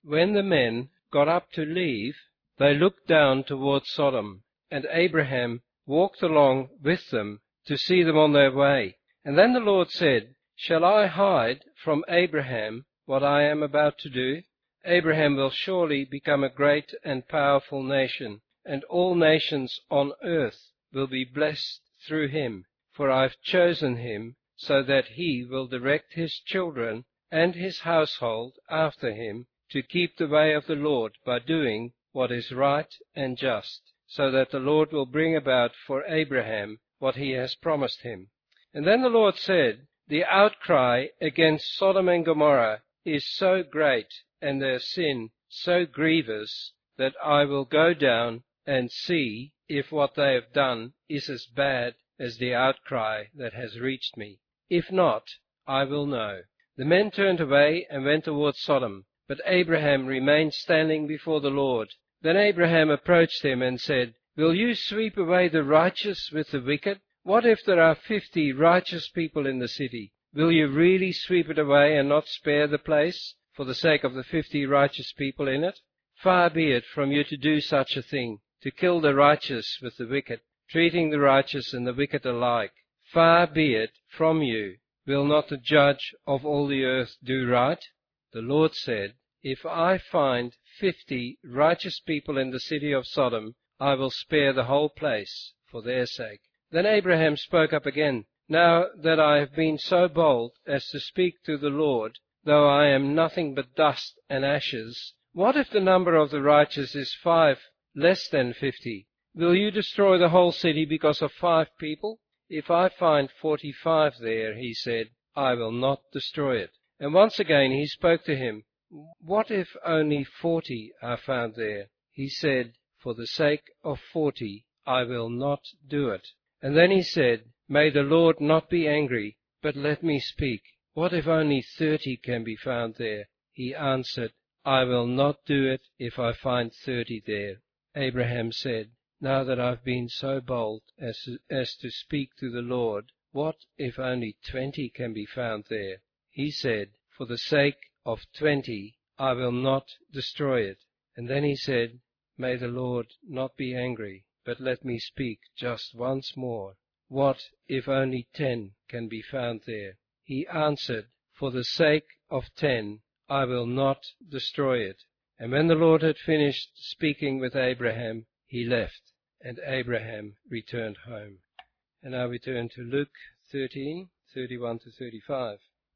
When the men got up to leave, they looked down towards Sodom, and Abraham walked along with them to see them on their way. And then the Lord said, "Shall I hide from Abraham what I am about to do? Abraham will surely become a great and powerful nation, and all nations on earth will be blessed through him. For I have chosen him so that he will direct his children and his household after him to keep the way of the Lord by doing what is right and just, so that the Lord will bring about for Abraham what he has promised him." And then the Lord said, "The outcry against Sodom and Gomorrah is so great, and their sin so grievous, that I will go down and see if what they have done is as bad as the outcry that has reached me. If not, I will know." The men turned away and went towards Sodom, but Abraham remained standing before the Lord. Then Abraham approached him and said, "Will you sweep away the righteous with the wicked? What if there are 50 righteous people in the city? Will you really sweep it away and not spare the place for the sake of the 50 righteous people in it? Far be it from you to do such a thing, to kill the righteous with the wicked, treating the righteous and the wicked alike. Far be it from you. Will not the judge of all the earth do right?" The Lord said, "If I find 50 righteous people in the city of Sodom, I will spare the whole place for their sake." Then Abraham spoke up again, "Now that I have been so bold as to speak to the Lord, though I am nothing but dust and ashes, what if the number of the righteous is 5 less than 50? Will you destroy the whole city because of 5 people? If I find 45 there," he said, "I will not destroy it." And once again he spoke to him, "What if only 40 are found there?" He said, "For the sake of 40, I will not do it." And then he said, "May the Lord not be angry, but let me speak. What if only 30 can be found there?" He answered, "I will not do it if I find 30 there." Abraham said, "Now that I've been so bold as to speak to the Lord, what if only 20 can be found there?" He said, "For the sake of 20, I will not destroy it." And then he said, "May the Lord not be angry, but let me speak just once more. What if only 10 can be found there?" He answered, "For the sake of 10, I will not destroy it." And when the Lord had finished speaking with Abraham, he left, and Abraham returned home. And now we turn to Luke 13, 31 to 35.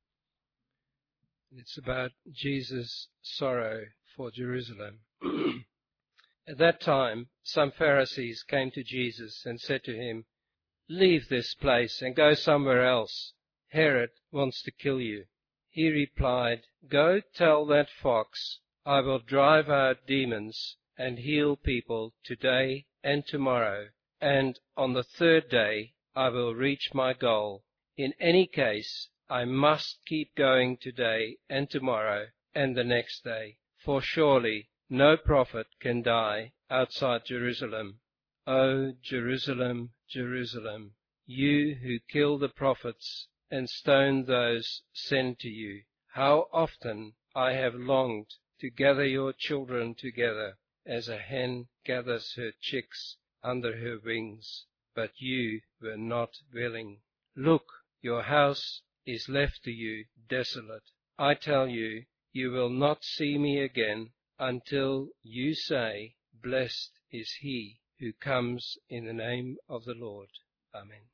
It's about Jesus' sorrow for Jerusalem. At that time, some Pharisees came to Jesus and said to him, "Leave this place and go somewhere else. Herod wants to kill you." He replied, "Go tell that fox, I will drive out demons and heal people today and tomorrow, and on the 3rd day I will reach my goal. In any case, I must keep going today and tomorrow and the next day, for surely no prophet can die outside Jerusalem. O Jerusalem, Jerusalem, you who kill the prophets and stone those sent to you, how often I have longed to gather your children together as a hen gathers her chicks under her wings, but you were not willing. Look, your house is left to you desolate. I tell you, you will not see me again until you say, 'Blessed is he who comes in the name of the Lord.'" Amen.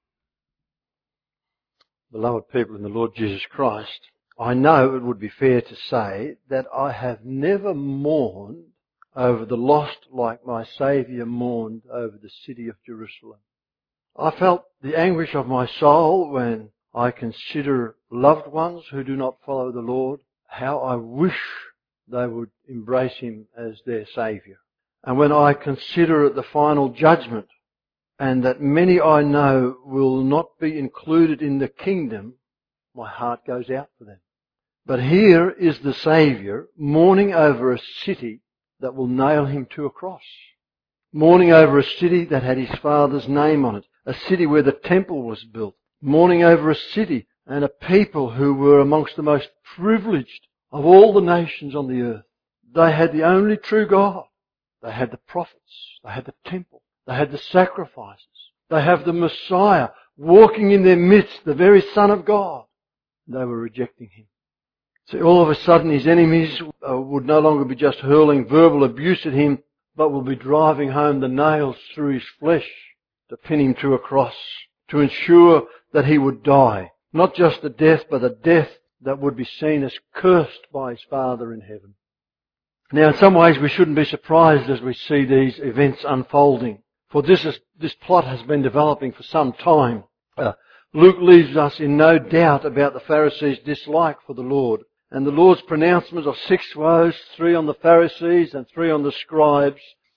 Beloved people in the Lord Jesus Christ, I know it would be fair to say that I have never mourned over the lost like my Saviour mourned over the city of Jerusalem. I felt the anguish of my soul when I consider loved ones who do not follow the Lord, how I wish they would embrace Him as their Saviour. And when I consider the final judgment, and that many I know will not be included in the kingdom, my heart goes out for them. But here is the Saviour mourning over a city that will nail Him to a cross. Mourning over a city that had His Father's name on it. A city where the temple was built. Mourning over a city and a people who were amongst the most privileged of all the nations on the earth. They had the only true God. They had the prophets. They had the temple. They had the sacrifices. They have the Messiah walking in their midst, the very Son of God. They were rejecting Him. So all of a sudden his enemies would no longer be just hurling verbal abuse at him, but will be driving home the nails through his flesh to pin him to a cross, to ensure that he would die. Not just a death, but a death that would be seen as cursed by his Father in heaven. Now in some ways we shouldn't be surprised as we see these events unfolding, for this plot has been developing for some time. Luke leaves us in no doubt about the Pharisees' dislike for the Lord. And the Lord's pronouncement of 6 woes, 3 on the Pharisees and 3 on the scribes,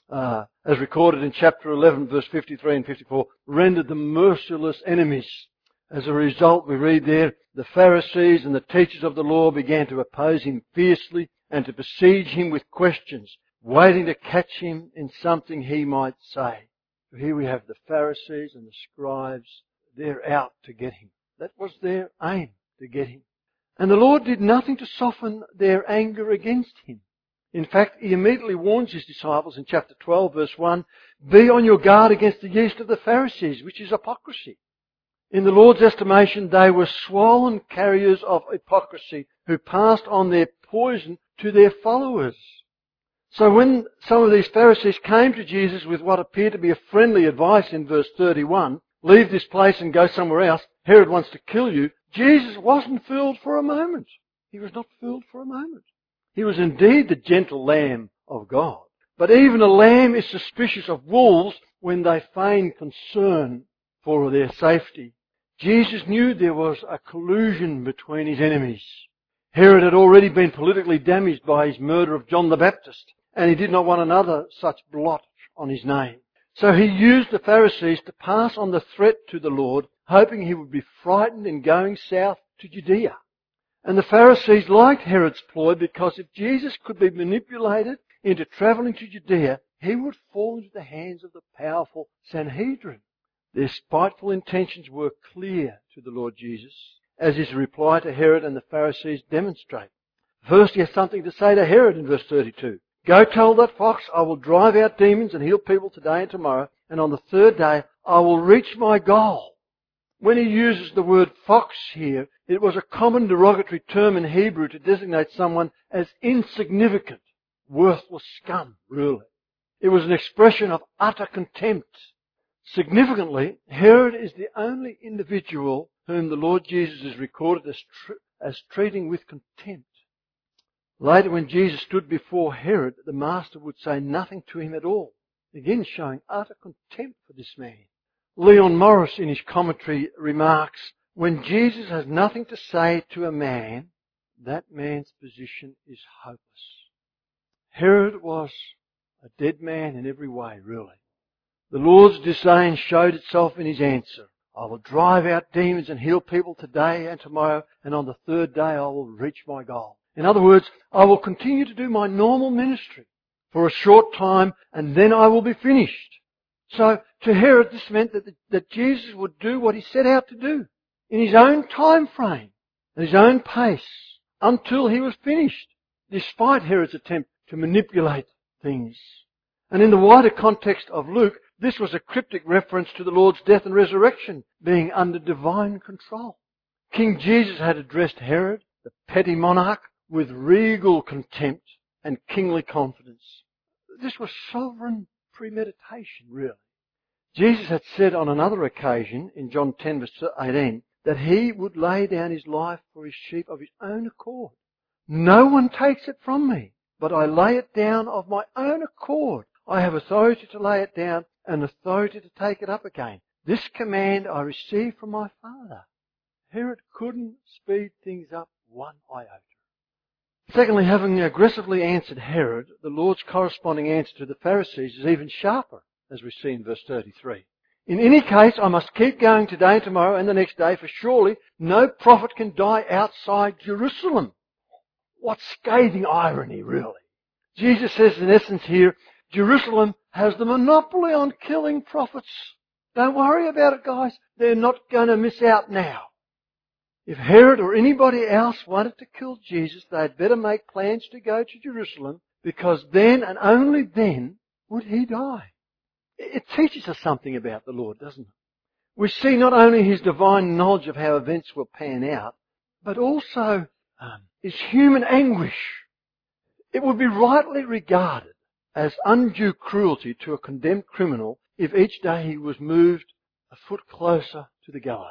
as recorded in chapter 11, verse 53 and 54, rendered them merciless enemies. As a result, we read there, the Pharisees and the teachers of the law began to oppose him fiercely and to besiege him with questions, waiting to catch him in something he might say. So here we have the Pharisees and the scribes. They're out to get him. That was their aim, to get him. And the Lord did nothing to soften their anger against him. In fact, he immediately warns his disciples in chapter 12, verse 1, be on your guard against the yeast of the Pharisees, which is hypocrisy. In the Lord's estimation, they were swollen carriers of hypocrisy who passed on their poison to their followers. So when some of these Pharisees came to Jesus with what appeared to be a friendly advice in verse 31, leave this place and go somewhere else, Herod wants to kill you, Jesus wasn't fooled for a moment. He was not fooled for a moment. He was indeed the gentle Lamb of God. But even a lamb is suspicious of wolves when they feign concern for their safety. Jesus knew there was a collusion between his enemies. Herod had already been politically damaged by his murder of John the Baptist, and he did not want another such blot on his name. So he used the Pharisees to pass on the threat to the Lord, hoping he would be frightened in going south to Judea. And the Pharisees liked Herod's ploy because if Jesus could be manipulated into travelling to Judea, he would fall into the hands of the powerful Sanhedrin. Their spiteful intentions were clear to the Lord Jesus, as his reply to Herod and the Pharisees demonstrate. First, he has something to say to Herod in verse 32. Go tell that fox, I will drive out demons and heal people today and tomorrow, and on the third day I will reach my goal. When he uses the word fox here, it was a common derogatory term in Hebrew to designate someone as insignificant, worthless scum, really. It was an expression of utter contempt. Significantly, Herod is the only individual whom the Lord Jesus is recorded as treating with contempt. Later, when Jesus stood before Herod, the Master would say nothing to him at all, again showing utter contempt for this man. Leon Morris, in his commentary, remarks, when Jesus has nothing to say to a man, that man's position is hopeless. Herod was a dead man in every way, really. The Lord's disdain showed itself in his answer. I will drive out demons and heal people today and tomorrow, and on the third day I will reach my goal. In other words, I will continue to do my normal ministry for a short time, and then I will be finished. So to Herod, this meant that Jesus would do what he set out to do in his own time frame, at his own pace, until he was finished, despite Herod's attempt to manipulate things. And in the wider context of Luke, this was a cryptic reference to the Lord's death and resurrection being under divine control. King Jesus had addressed Herod, the petty monarch, with regal contempt and kingly confidence. This was sovereign premeditation, really. Jesus had said on another occasion, in John 10 verse 18, that he would lay down his life for his sheep of his own accord. No one takes it from me, but I lay it down of my own accord. I have authority to lay it down and authority to take it up again. This command I received from my Father. Herod couldn't speed things up one iota. Secondly, having aggressively answered Herod, the Lord's corresponding answer to the Pharisees is even sharper, as we see in verse 33. In any case, I must keep going today and tomorrow and the next day, for surely no prophet can die outside Jerusalem. What scathing irony, really. Jesus says in essence here, Jerusalem has the monopoly on killing prophets. Don't worry about it, guys. They're not going to miss out now. If Herod or anybody else wanted to kill Jesus, they'd better make plans to go to Jerusalem, because then and only then would he die. It teaches us something about the Lord, doesn't it? We see not only his divine knowledge of how events will pan out, but also his human anguish. It would be rightly regarded as undue cruelty to a condemned criminal if each day he was moved a foot closer to the gallows.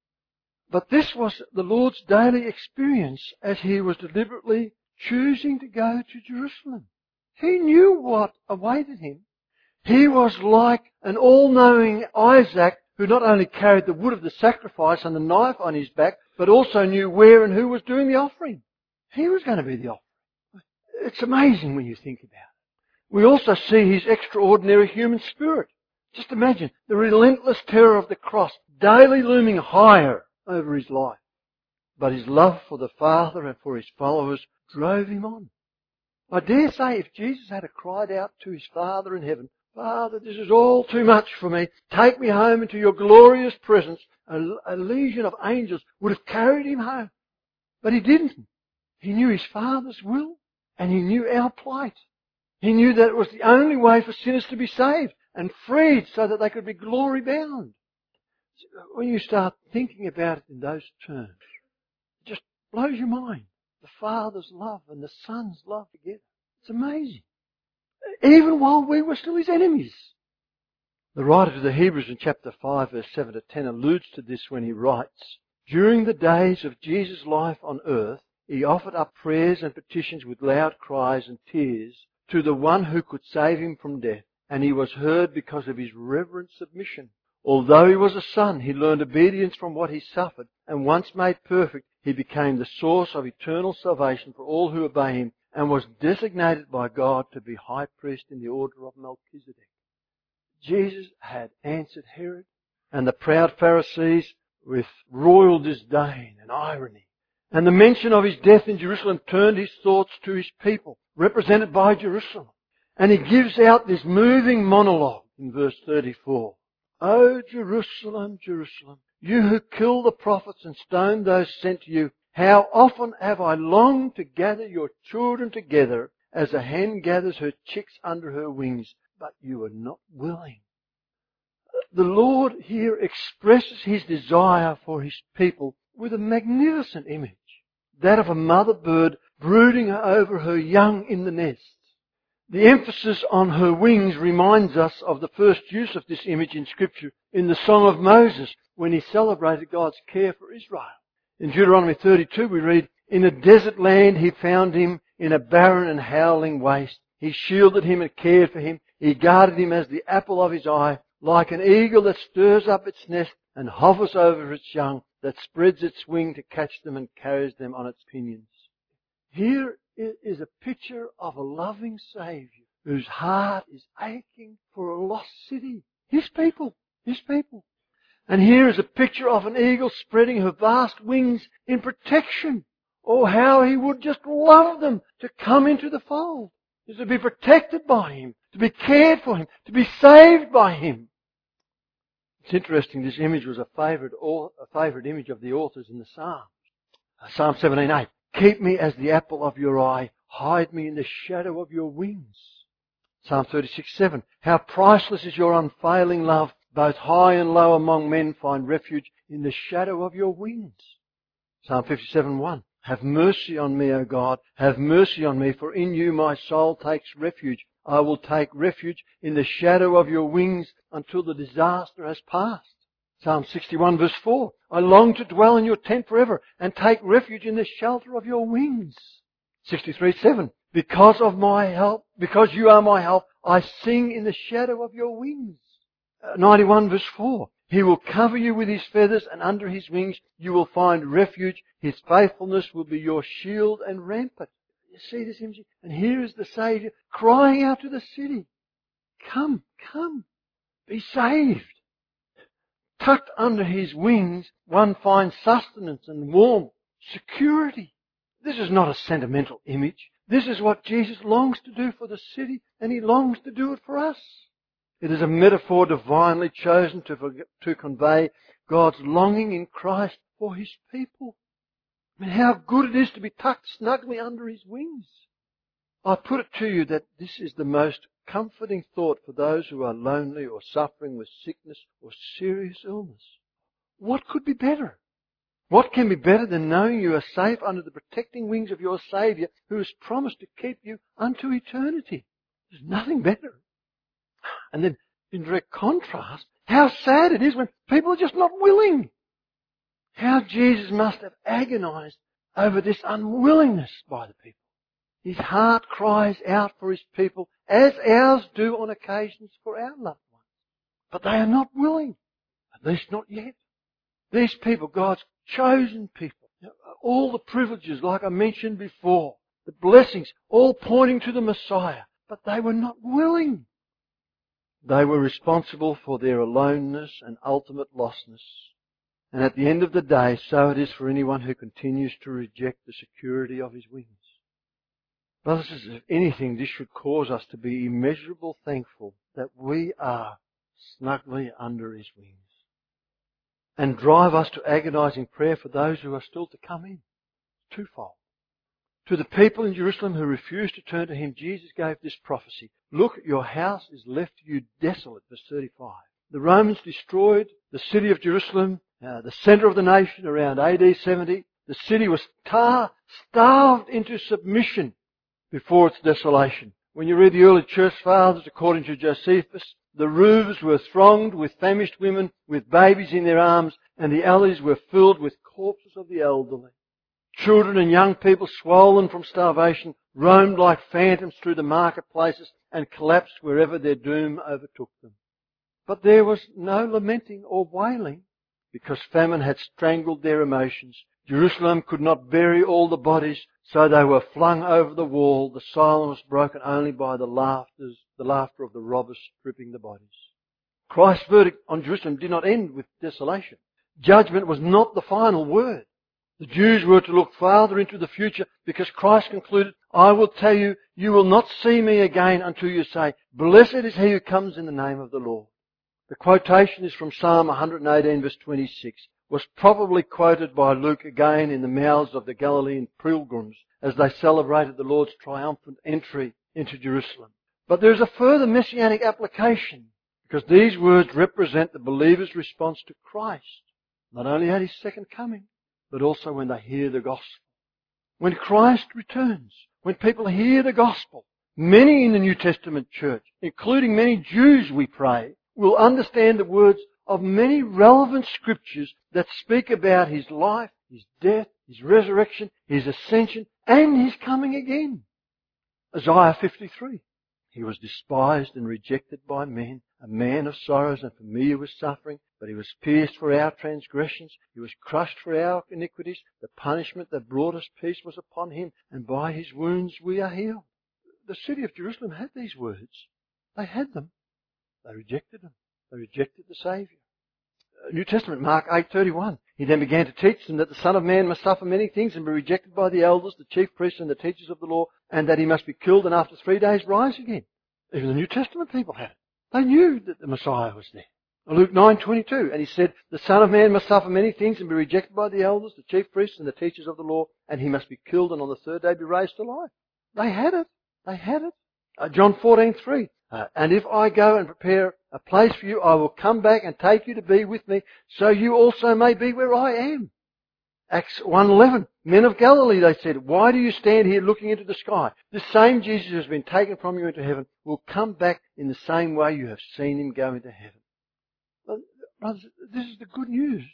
But this was the Lord's daily experience as he was deliberately choosing to go to Jerusalem. He knew what awaited him. He was like an all-knowing Isaac who not only carried the wood of the sacrifice and the knife on his back, but also knew where and who was doing the offering. He was going to be the offering. It's amazing when you think about it. We also see his extraordinary human spirit. Just imagine the relentless terror of the cross daily looming higher over his life. But his love for the Father and for his followers drove him on. I dare say if Jesus had cried out to his Father in heaven, "Father, this is all too much for me. Take me home into your glorious presence," a legion of angels would have carried him home. But he didn't. He knew his Father's will, and he knew our plight. He knew that it was the only way for sinners to be saved and freed so that they could be glory bound. When you start thinking about it in those terms, it just blows your mind. The Father's love and the Son's love together. It's amazing. Even while we were still his enemies. The writer to the Hebrews in chapter 5 verse 7 to 10 alludes to this when he writes, "During the days of Jesus' life on earth, he offered up prayers and petitions with loud cries and tears to the one who could save him from death, and he was heard because of his reverent submission. Although he was a son, he learned obedience from what he suffered, and once made perfect, he became the source of eternal salvation for all who obey him, and was designated by God to be high priest in the order of Melchizedek." Jesus had answered Herod and the proud Pharisees with royal disdain and irony. And the mention of his death in Jerusalem turned his thoughts to his people, represented by Jerusalem. And he gives out this moving monologue in verse 34. "O Jerusalem, Jerusalem, you who kill the prophets and stone those sent to you, how often have I longed to gather your children together as a hen gathers her chicks under her wings, but you are not willing." The Lord here expresses his desire for his people with a magnificent image, that of a mother bird brooding over her young in the nest. The emphasis on her wings reminds us of the first use of this image in Scripture in the Song of Moses when he celebrated God's care for Israel. In Deuteronomy 32 we read, "In a desert land he found him, in a barren and howling waste. He shielded him and cared for him. He guarded him as the apple of his eye, like an eagle that stirs up its nest and hovers over its young, that spreads its wing to catch them and carries them on its pinions." Here is a picture of a loving Saviour whose heart is aching for a lost city. His people. His people. And here is a picture of an eagle spreading her vast wings in protection. Oh, how he would just love them to come into the fold, to be protected by him, to be cared for him, to be saved by him. It's interesting, this image was a favourite image of the authors in the Psalms. Psalm 17:8. "Keep me as the apple of your eye. Hide me in the shadow of your wings." Psalm 36:7. "How priceless is your unfailing love. Both high and low among men find refuge in the shadow of your wings." Psalm 57:1. "Have mercy on me, O God. Have mercy on me, for in you my soul takes refuge. I will take refuge in the shadow of your wings until the disaster has passed." Psalm 61 verse 4. "I long to dwell in your tent forever and take refuge in the shelter of your wings." 63:7. "Because of my help, because you are my help, I sing in the shadow of your wings." 91 verse 4. "He will cover you with his feathers, and under his wings you will find refuge. His faithfulness will be your shield and rampart." You see this image? And here is the Saviour crying out to the city, "Come, come, be saved." Tucked under his wings, one finds sustenance and warmth, security. This is not a sentimental image. This is what Jesus longs to do for the city, and he longs to do it for us. It is a metaphor divinely chosen to convey God's longing in Christ for his people. I mean, how good it is to be tucked snugly under his wings. I put it to you that this is the most comforting thought for those who are lonely or suffering with sickness or serious illness. What could be better? What can be better than knowing you are safe under the protecting wings of your Saviour, who has promised to keep you unto eternity? There's nothing better. And then, in direct contrast, how sad it is when people are just not willing. How Jesus must have agonized over this unwillingness by the people. His heart cries out for His people, as ours do on occasions for our loved ones. But they are not willing. At least not yet. These people, God's chosen people, all the privileges, like I mentioned before, the blessings, all pointing to the Messiah. But they were not willing. They were responsible for their aloneness and ultimate lostness. And at the end of the day, so it is for anyone who continues to reject the security of His wings. Brothers and sisters, if anything, this should cause us to be immeasurably thankful that we are snugly under His wings, and drive us to agonizing prayer for those who are still to come in. Twofold. To the people in Jerusalem who refused to turn to Him, Jesus gave this prophecy. Look, your house is left to you desolate. Verse 35. The Romans destroyed the city of Jerusalem, the center of the nation, around AD 70. The city was starved into submission before its desolation. When you read the early church fathers, according to Josephus, the roofs were thronged with famished women with babies in their arms, and the alleys were filled with corpses of the elderly. Children and young people, swollen from starvation, roamed like phantoms through the marketplaces and collapsed wherever their doom overtook them. But there was no lamenting or wailing, because famine had strangled their emotions. Jerusalem could not bury all the bodies, so they were flung over the wall. The silence was broken only by the laughter of the robbers stripping the bodies. Christ's verdict on Jerusalem did not end with desolation. Judgment was not the final word. The Jews were to look farther into the future, because Christ concluded, I will tell you, you will not see me again until you say, blessed is he who comes in the name of the Lord. The quotation is from Psalm 118 verse 26. Was probably quoted by Luke again in the mouths of the Galilean pilgrims as they celebrated the Lord's triumphant entry into Jerusalem. But there is a further messianic application, because these words represent the believer's response to Christ, not only at His second coming, but also when they hear the gospel. When Christ returns, when people hear the gospel, many in the New Testament church, including many Jews, we pray, will understand the words of many relevant scriptures that speak about His life, His death, His resurrection, His ascension, and His coming again. Isaiah 53. He was despised and rejected by men, a man of sorrows and familiar with suffering, but He was pierced for our transgressions, He was crushed for our iniquities. The punishment that brought us peace was upon Him, and by His wounds we are healed. The city of Jerusalem had these words. They had them. They rejected them. They rejected the Saviour. New Testament, Mark 8:31. He then began to teach them that the Son of Man must suffer many things and be rejected by the elders, the chief priests and the teachers of the law, and that He must be killed and after 3 days rise again. Even the New Testament people had it. They knew that the Messiah was there. Luke 9:22, and He said, the Son of Man must suffer many things and be rejected by the elders, the chief priests and the teachers of the law, and He must be killed and on the 3rd day be raised to life. They had it. They had it. John 14:3. And if I go and prepare a place for you, I will come back and take you to be with me, so you also may be where I am. Acts 1:11. Men of Galilee, they said, why do you stand here looking into the sky? This same Jesus who has been taken from you into heaven will come back in the same way you have seen Him go into heaven. Brothers, this is the good news.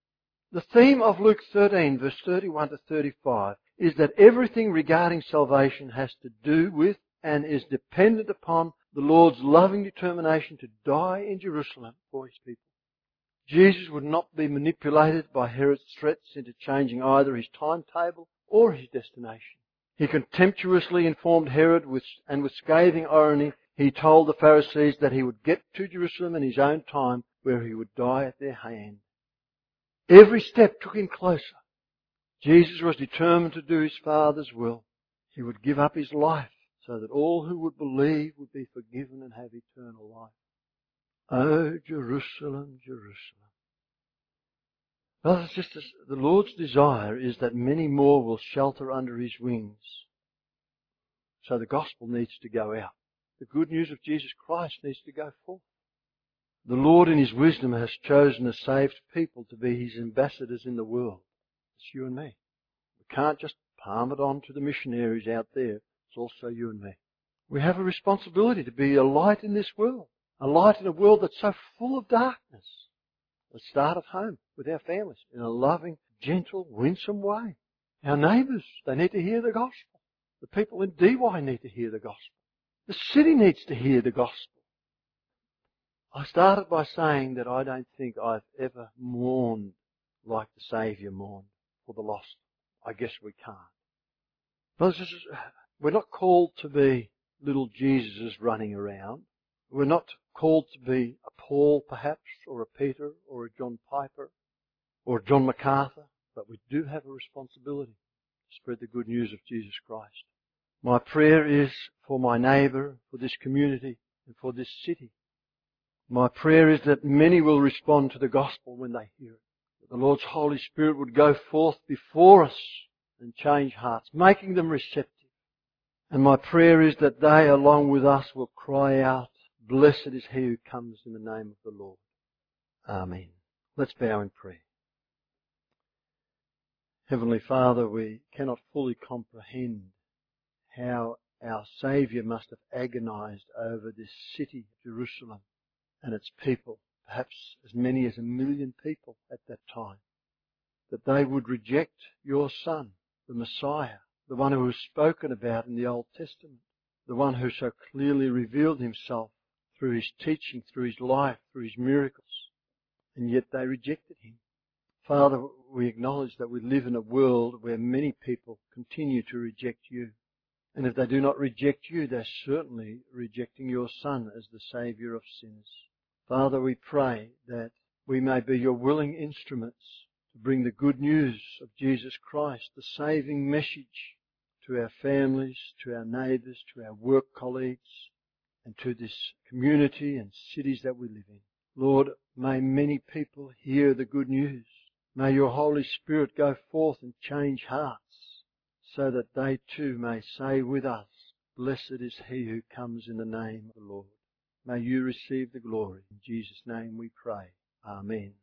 The theme of Luke 13, verse 31 to 35, is that everything regarding salvation has to do with and is dependent upon the Lord's loving determination to die in Jerusalem for His people. Jesus would not be manipulated by Herod's threats into changing either His timetable or His destination. He contemptuously informed Herod and with scathing irony, He told the Pharisees that He would get to Jerusalem in His own time, where He would die at their hand. Every step took Him closer. Jesus was determined to do His Father's will. He would give up His life so that all who would believe would be forgiven and have eternal life. Oh, Jerusalem, Jerusalem. Brothers and sisters, the Lord's desire is that many more will shelter under His wings. So the gospel needs to go out. The good news of Jesus Christ needs to go forth. The Lord in His wisdom has chosen a saved people to be His ambassadors in the world. It's you and me. We can't just palm it on to the missionaries out there. It's also you and me. We have a responsibility to be a light in this world. A light in a world that's so full of darkness. Let's start at home with our families in a loving, gentle, winsome way. Our neighbours, they need to hear the gospel. The people in DY need to hear the gospel. The city needs to hear the gospel. I started by saying that I don't think I've ever mourned like the Saviour mourned for the lost. I guess we can't. Brothers and sisters, we're not called to be little Jesuses running around. We're not called to be a Paul perhaps, or a Peter, or a John Piper, or a John MacArthur, but we do have a responsibility to spread the good news of Jesus Christ. My prayer is for my neighbour, for this community, and for this city. My prayer is that many will respond to the gospel when they hear it. That the Lord's Holy Spirit would go forth before us and change hearts, making them receptive. And my prayer is that they, along with us, will cry out, "Blessed is he who comes in the name of the Lord." Amen. Let's bow in prayer. Heavenly Father, we cannot fully comprehend how our Saviour must have agonized over this city, Jerusalem, and its people, perhaps as many as 1 million people at that time, that they would reject your Son, the Messiah, the one who was spoken about in the Old Testament, the one who so clearly revealed himself through his teaching, through his life, through his miracles, and yet they rejected him. Father, we acknowledge that we live in a world where many people continue to reject you. And if they do not reject you, they're certainly rejecting your Son as the Saviour of sinners. Father, we pray that we may be your willing instruments to bring the good news of Jesus Christ, the saving message, to our families, to our neighbours, to our work colleagues, and to this community and cities that we live in. Lord, may many people hear the good news. May your Holy Spirit go forth and change hearts, so that they too may say with us, "Blessed is he who comes in the name of the Lord." May you receive the glory. In Jesus' name we pray. Amen.